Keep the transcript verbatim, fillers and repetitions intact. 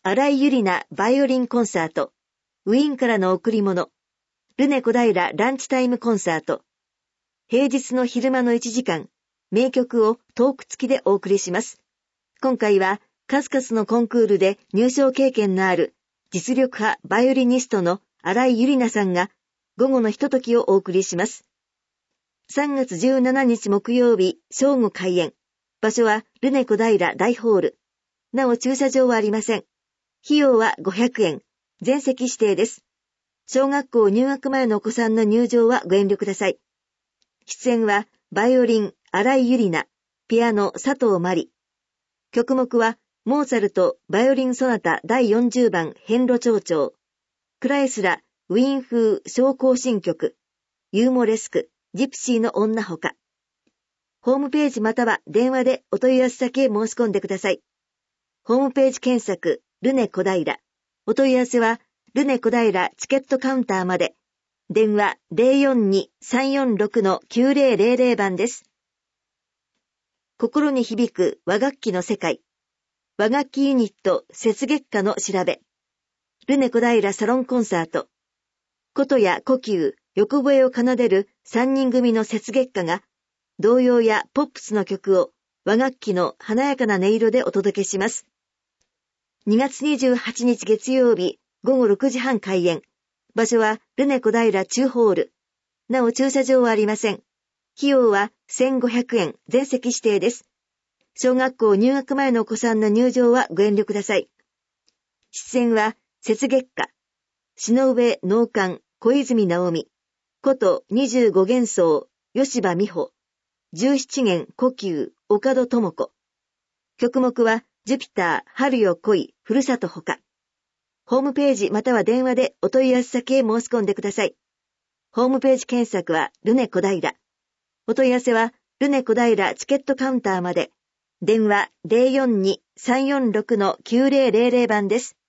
新井ゆりなバイオリンコンサート、ウィーンからの贈り物、ルネ小平ランチタイムコンサート、平日の昼間のいちじかん、名曲をトーク付きでお送りします。今回は数々のコンクールで入賞経験のある実力派バイオリニストの新井ゆりなさんが午後のひとときをお送りします。さんがつじゅうしちにち木曜日正午開演。場所はルネ小平大ホール。なお駐車場はありません。費用はごひゃくえん。全席指定です。小学校入学前のお子さんの入場はご遠慮ください。出演はバイオリン新井ゆりな、ピアノ佐藤真理。曲目はモーツァルトバイオリンソナタだいよんじゅうばん遍路長調、クライスラウィーン風小行進曲、ユーモレスクジプシーの女ほか。ホームページまたは電話でお問い合わせ先へ申し込んでください。ホームページ検索ルネ小平。お問い合わせはルネ小平チケットカウンターまで。電話 ゼロよんに さんよんろく のきゅうぜろぜろぜろ 番です。心に響く和楽器の世界。和楽器ユニット雪月花の調べ。ルネ小平サロンコンサート。琴や呼吸、横笛を奏でるさんにん組の雪月花が、童謡やポップスの曲を和楽器の華やかな音色でお届けします。にがつにじゅうはちにち月曜日ごごろくじはん開演。場所はルネ小平中ホール。なお駐車場はありません。費用はせんごひゃくえん、全席指定です。小学校入学前のお子さんの入場はご遠慮ください。出演は雪月花、篠上能管小泉直美、琴にじゅうご弦奏吉羽美穂、じゅうなな弦呼吸岡戸智子。曲目はジュピター春よ来いふるさとほか。ホームページまたは電話でお問い合わせ先へ申し込んでください。ホームページ検索はルネ小平。お問い合わせはルネ小平チケットカウンターまで。電話 ゼロよんに さんよんろく のきゅうぜろぜろぜろ 番です。